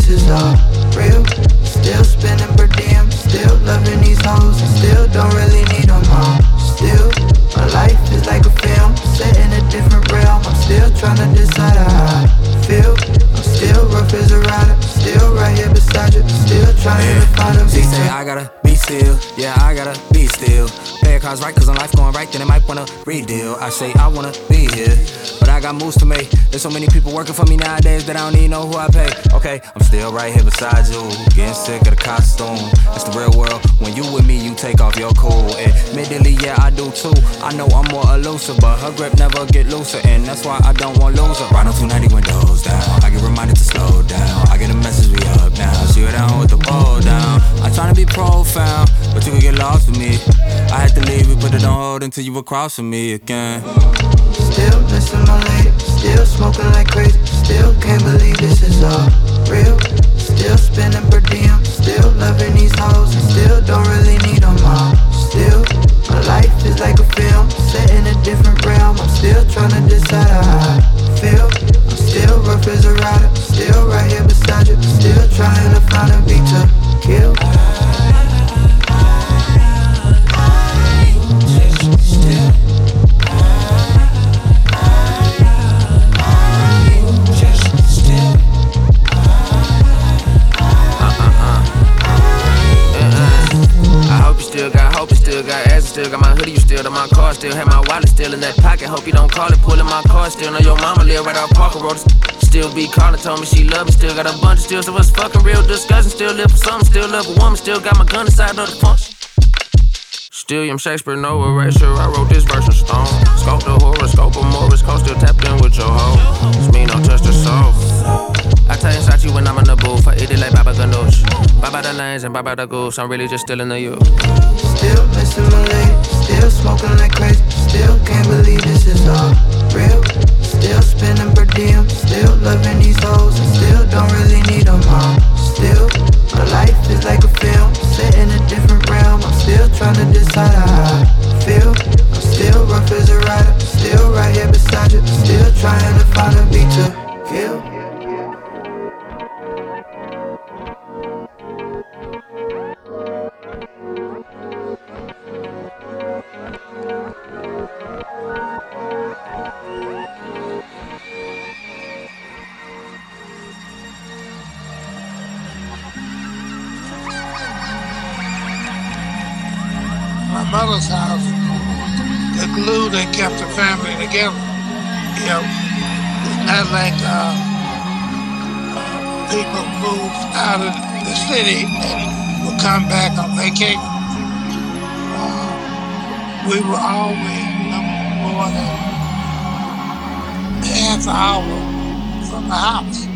this is all real. Still spending per diem, still loving these hoes, and still don't really need them all. Still, my life is like a film, set in a different realm. I'm still trying to decide how I feel. I'm still rough as a rider, still right here beside you, still trying to find a She beat. say I gotta be still, yeah I gotta be still. Play cards right cause when life going right then it might wanna redeal. I say I wanna be here, but I got moves to make. There's so many people working for me nowadays that I don't even know who I pay. Okay, I'm still right here beside you, getting sick of the costume. It's the real world, when you with me you take off your cool. Admittedly yeah I do too, I know I'm more elusive, but her grip never get looser, and that's why I don't want lose her. Ride on 290 windows down, I get reminded to slow down. I get a message we up now, she go down with the wall down. I tryna be profound, but you could get lost with me. I had to leave, we put it on hold until you were cross with me again. Still missing my lady, still smoking like crazy, still can't believe this is all real. Still spending per diem, still loving these hoes, and still don't really need them all. Still, my life is like a film, set in a different realm. I'm still trying to decide how I feel. I'm still rough as a rider, still right here beside you, still trying to find a beat to kill. Still got ass, still got my hoodie, you still got my car, still have my wallet still in that pocket. Hope you don't call it, pulling my car still. Know your mama live right off Parker Road. Still be calling, told me she love me, still got a bunch of still. So it's fucking real disgusting. Still live for something, still love a woman, still got my gun inside of the punch. Still, I'm Shakespeare, no erasure. I wrote this verse in stone. Scope the horoscope of Morris Code, still tapped in with your hoe. It's me, no touch the soul. I tell you, shot you when I'm in the booth. I eat it like Baba Ganoush. Baba the lanes and Baba the goose. I'm really just still in the youth. Still missing my lady, still smoking like crazy, still can't believe this is all real. Still spending per diem, still loving these hoes, and still don't really need them all. Still, my life is like a film, set in a different realm. I'm still trying to decide how I feel. I'm still rough as a rider, still right here beside you, still trying to find a beat to kill. My mother's house, the glue that kept the family together. You know, it's not like people moved out of the city and would come back on vacation. We were always no more than half an hour from the house.